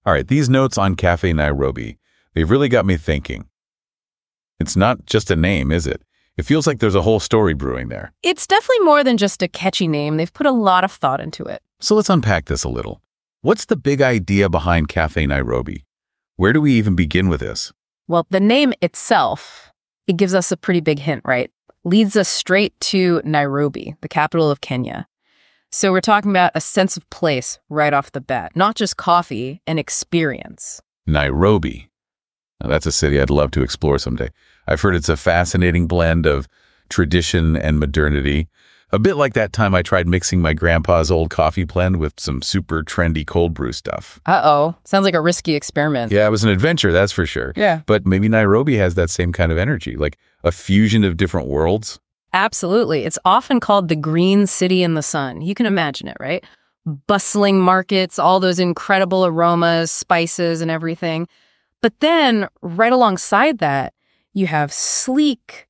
All right, these notes on Cafe Nairobi, they've really got me thinking. It's not just a name, is it? It feels like there's a whole story brewing there. It's definitely more than just a catchy name. They've put a lot of thought into it. So let's unpack this a little. What's the big idea behind Cafe Nairobi? Where do we even begin with this? Well, the name itself, it gives us a pretty big hint, right? Leads us straight to Nairobi, the capital of Kenya. So we're talking about a sense of place right off the bat, not just coffee, an experience. Nairobi. Now, that's a city I'd love to explore someday. I've heard it's a fascinating blend of tradition and modernity. A bit like that time I tried mixing my grandpa's old coffee blend with some super trendy cold brew stuff. Uh-oh. Sounds like a risky experiment. Yeah, it was an adventure, that's for sure. Yeah. But maybe Nairobi has that same kind of energy, like a fusion of different worlds. Absolutely. It's often called the green city in the sun. You can imagine it, right? Bustling markets, all those incredible aromas, spices, and everything. But then, right alongside that, you have sleek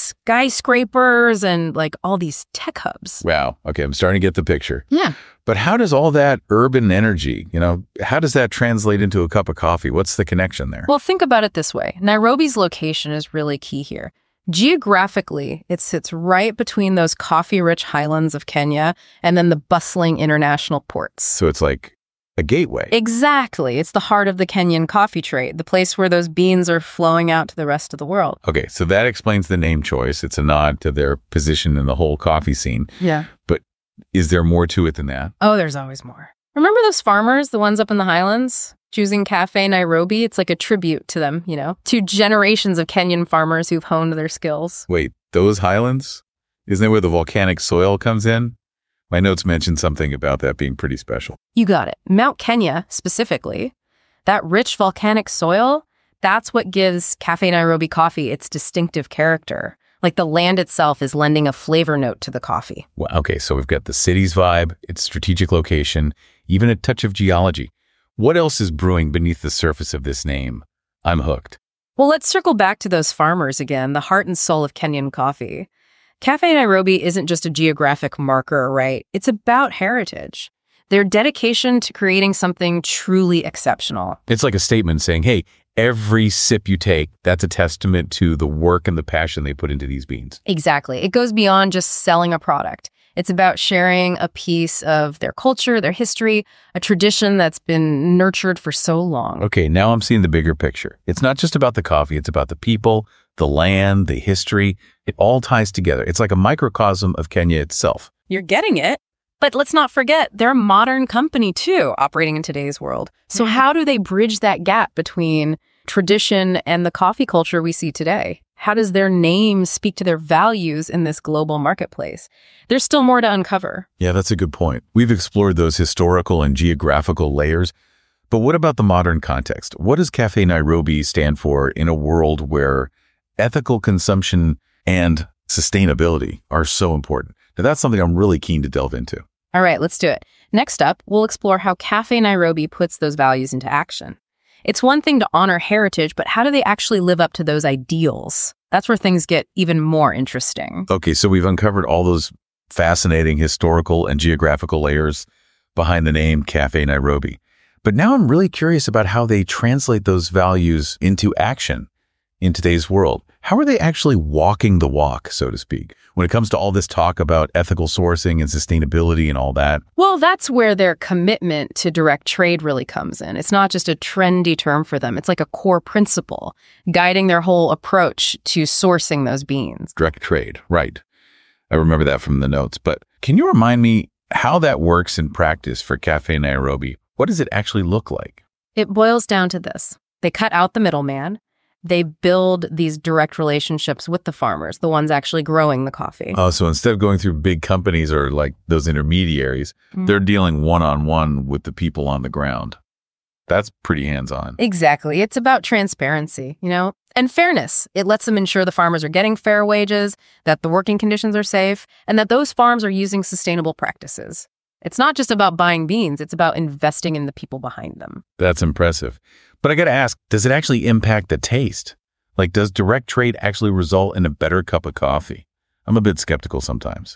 skyscrapers and like all these tech hubs. Wow. Okay, I'm starting to get the picture. Yeah. But how does all that urban energy, how does that translate into a cup of coffee? What's the connection there? Well, think about it this way. Nairobi's location is really key here. Geographically, it sits right between those coffee-rich highlands of Kenya and then the bustling international ports. So it's like a gateway. Exactly. It's the heart of the Kenyan coffee trade, the place where those beans are flowing out to the rest of the world. Okay, so that explains the name choice. It's a nod to their position in the whole coffee scene. Yeah. But is there more to it than that? Oh, there's always more. Remember those farmers, the ones up in the highlands? Choosing Cafe Nairobi, it's like a tribute to them, to generations of Kenyan farmers who've honed their skills. Wait, those highlands? Isn't that where the volcanic soil comes in? My notes mentioned something about that being pretty special. You got it. Mount Kenya, specifically, that rich volcanic soil, that's what gives Cafe Nairobi coffee its distinctive character. Like the land itself is lending a flavor note to the coffee. Well, okay, so we've got the city's vibe, its strategic location, even a touch of geology. What else is brewing beneath the surface of this name? I'm hooked. Well, let's circle back to those farmers again, the heart and soul of Kenyan coffee. Cafe Nairobi isn't just a geographic marker, right? It's about heritage. Their dedication to creating something truly exceptional. It's like a statement saying, hey, every sip you take, that's a testament to the work and the passion they put into these beans. Exactly. It goes beyond just selling a product. It's about sharing a piece of their culture, their history, a tradition that's been nurtured for so long. Okay, now I'm seeing the bigger picture. It's not just about the coffee, it's about the people, the land, the history. It all ties together. It's like a microcosm of Kenya itself. You're getting it. But let's not forget, they're a modern company too, operating in today's world. So how do they bridge that gap between tradition and the coffee culture we see today? How does their name speak to their values in this global marketplace? There's still more to uncover. Yeah, that's a good point. We've explored those historical and geographical layers. But what about the modern context? What does Cafe Nairobi stand for in a world where ethical consumption and sustainability are so important? Now, that's something I'm really keen to delve into. All right, let's do it. Next up, we'll explore how Cafe Nairobi puts those values into action. It's one thing to honor heritage, but how do they actually live up to those ideals? That's where things get even more interesting. Okay, so we've uncovered all those fascinating historical and geographical layers behind the name Cafe Nairobi. But now I'm really curious about how they translate those values into action in today's world. How are they actually walking the walk, so to speak, when it comes to all this talk about ethical sourcing and sustainability and all that? Well, that's where their commitment to direct trade really comes in. It's not just a trendy term for them. It's like a core principle guiding their whole approach to sourcing those beans. Direct trade, right. I remember that from the notes. But can you remind me how that works in practice for Cafe Nairobi? What does it actually look like? It boils down to this. They cut out the middleman. They build these direct relationships with the farmers, the ones actually growing the coffee. Oh, so instead of going through big companies or like those intermediaries, they're dealing one-on-one with the people on the ground. That's pretty hands-on. Exactly. It's about transparency, and fairness. It lets them ensure the farmers are getting fair wages, that the working conditions are safe, and that those farms are using sustainable practices. It's not just about buying beans. It's about investing in the people behind them. That's impressive. But I got to ask, does it actually impact the taste? Like, does direct trade actually result in a better cup of coffee? I'm a bit skeptical sometimes. Oh,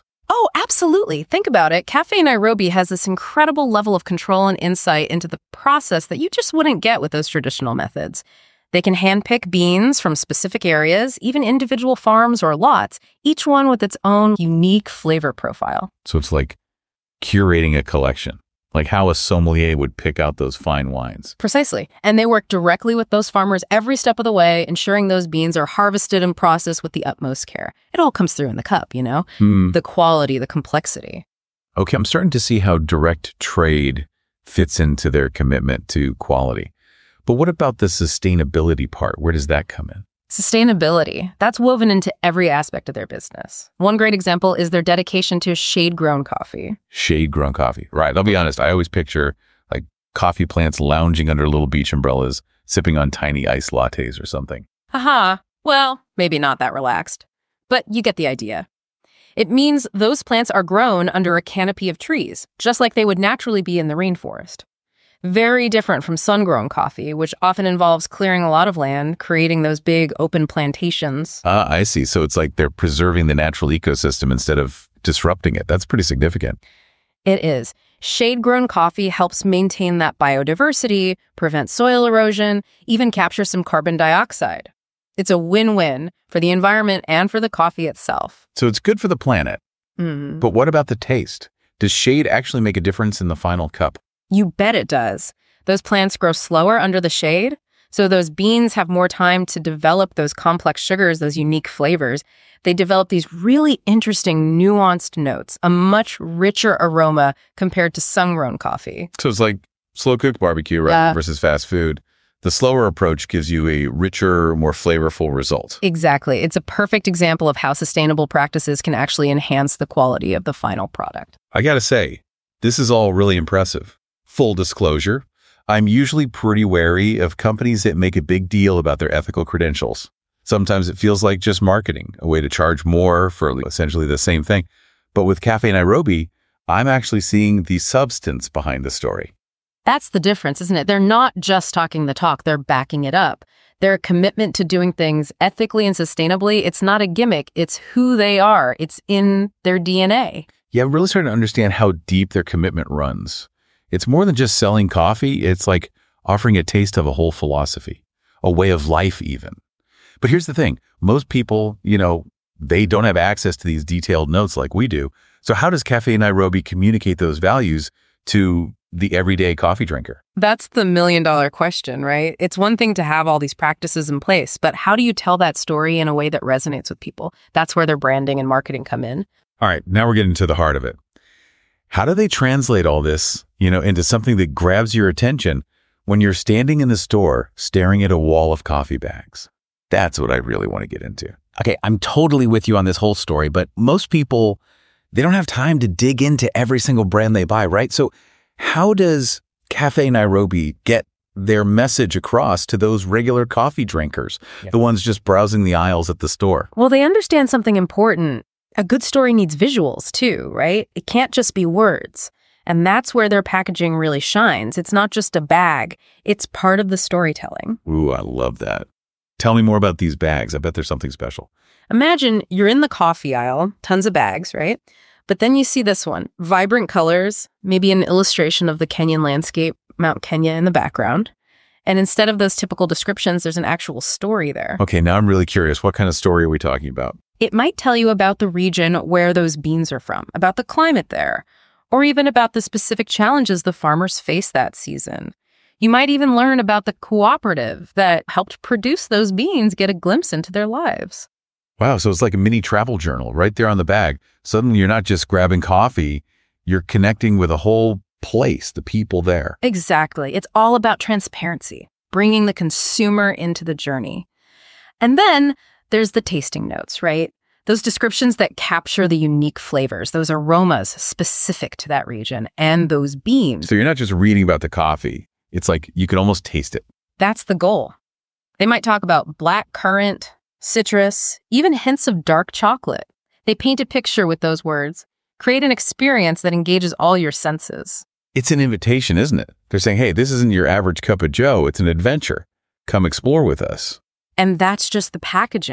Oh, absolutely. Think about it. Cafe Nairobi has this incredible level of control and insight into the process that you just wouldn't get with those traditional methods. They can handpick beans from specific areas, even individual farms or lots, each one with its own unique flavor profile. So it's like curating a collection, like how a sommelier would pick out those fine wines. Precisely. And they work directly with those farmers every step of the way, ensuring those beans are harvested and processed with the utmost care. It all comes through in the cup, you know? The quality, the complexity. Okay, I'm starting to see how direct trade fits into their commitment to quality. But what about the sustainability part? Where does that come in? Sustainability, that's woven into every aspect of their business. One great example is their dedication to shade-grown coffee. Shade-grown coffee. Right. I'll be honest. I always picture like coffee plants lounging under little beach umbrellas, sipping on tiny iced lattes or something. Haha. Well, maybe not that relaxed. But you get the idea. It means those plants are grown under a canopy of trees, just like they would naturally be in the rainforest. Very different from sun-grown coffee, which often involves clearing a lot of land, creating those big open plantations. Ah, I see. So it's like they're preserving the natural ecosystem instead of disrupting it. That's pretty significant. It is. Shade-grown coffee helps maintain that biodiversity, prevent soil erosion, even capture some carbon dioxide. It's a win-win for the environment and for the coffee itself. So it's good for the planet. But what about the taste? Does shade actually make a difference in the final cup? You bet it does. Those plants grow slower under the shade, so those beans have more time to develop those complex sugars, those unique flavors. They develop these really interesting, nuanced notes, a much richer aroma compared to sun-grown coffee. So it's like slow-cooked barbecue, right, Yeah. versus fast food. The slower approach gives you a richer, more flavorful result. Exactly. It's a perfect example of how sustainable practices can actually enhance the quality of the final product. I gotta say, this is all really impressive. Full disclosure, I'm usually pretty wary of companies that make a big deal about their ethical credentials. Sometimes it feels like just marketing, a way to charge more for essentially the same thing. But with Cafe Nairobi, I'm actually seeing the substance behind the story. That's the difference, isn't it? They're not just talking the talk, they're backing it up. Their commitment to doing things ethically and sustainably, it's not a gimmick, it's who they are. It's in their DNA. Yeah, I'm really starting to understand how deep their commitment runs. It's more than just selling coffee. It's like offering a taste of a whole philosophy, a way of life even. But here's the thing. Most people, they don't have access to these detailed notes like we do. So how does Cafe Nairobi communicate those values to the everyday coffee drinker? That's the million-dollar question, right? It's one thing to have all these practices in place, but how do you tell that story in a way that resonates with people? That's where their branding and marketing come in. All right, now we're getting to the heart of it. How do they translate all this, into something that grabs your attention when you're standing in the store staring at a wall of coffee bags? That's what I really want to get into. Okay, I'm totally with you on this whole story, but most people, they don't have time to dig into every single brand they buy, right? So how does Cafe Nairobi get their message across to those regular coffee drinkers, the ones just browsing the aisles at the store? Well, they understand something important. A good story needs visuals too, right? It can't just be words. And that's where their packaging really shines. It's not just a bag. It's part of the storytelling. Ooh, I love that. Tell me more about these bags. I bet there's something special. Imagine you're in the coffee aisle, tons of bags, right? But then you see this one, vibrant colors, maybe an illustration of the Kenyan landscape, Mount Kenya in the background. And instead of those typical descriptions, there's an actual story there. Okay, now I'm really curious. What kind of story are we talking about? It might tell you about the region where those beans are from, about the climate there, or even about the specific challenges the farmers face that season. You might even learn about the cooperative that helped produce those beans, get a glimpse into their lives. Wow, so it's like a mini travel journal right there on the bag. Suddenly you're not just grabbing coffee, you're connecting with a whole place, the people there. Exactly. It's all about transparency, bringing the consumer into the journey. And then there's the tasting notes, right? Those descriptions that capture the unique flavors, those aromas specific to that region, and those beans. So you're not just reading about the coffee. It's like you can almost taste it. That's the goal. They might talk about black currant, citrus, even hints of dark chocolate. They paint a picture with those words, create an experience that engages all your senses. It's an invitation, isn't it? They're saying, hey, this isn't your average cup of joe. It's an adventure. Come explore with us. And that's just the packaging.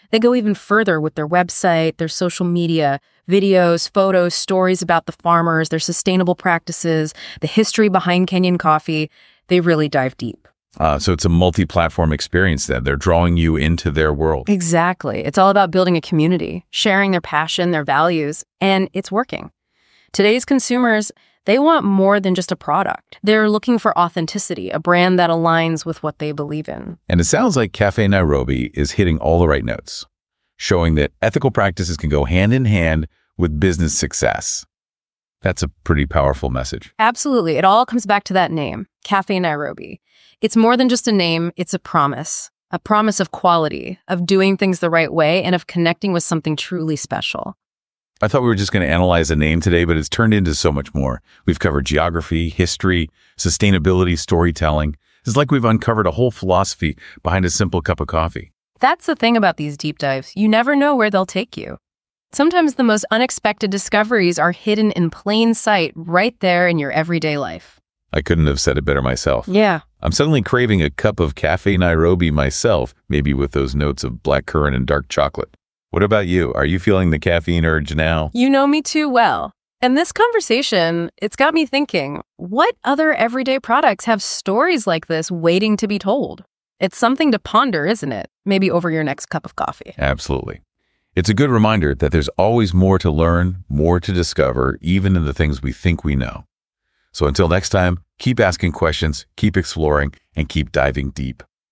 They go even further with their website, their social media, videos, photos, stories about the farmers, their sustainable practices, the history behind Kenyan coffee. They really dive deep. So it's a multi-platform experience then. They're drawing you into their world. Exactly. It's all about building a community, sharing their passion, their values, and it's working. Today's consumers, they want more than just a product. They're looking for authenticity, a brand that aligns with what they believe in. And it sounds like Cafe Nairobi is hitting all the right notes, showing that ethical practices can go hand in hand with business success. That's a pretty powerful message. Absolutely. It all comes back to that name, Cafe Nairobi. It's more than just a name, it's a promise of quality, of doing things the right way, and of connecting with something truly special. I thought we were just going to analyze a name today, but it's turned into so much more. We've covered geography, history, sustainability, storytelling. It's like we've uncovered a whole philosophy behind a simple cup of coffee. That's the thing about these deep dives. You never know where they'll take you. Sometimes the most unexpected discoveries are hidden in plain sight right there in your everyday life. I couldn't have said it better myself. Yeah. I'm suddenly craving a cup of Cafe Nairobi myself, maybe with those notes of blackcurrant and dark chocolate. What about you? Are you feeling the caffeine urge now? You know me too well. And this conversation, it's got me thinking, what other everyday products have stories like this waiting to be told? It's something to ponder, isn't it? Maybe over your next cup of coffee. Absolutely. It's a good reminder that there's always more to learn, more to discover, even in the things we think we know. So until next time, keep asking questions, keep exploring, and keep diving deep.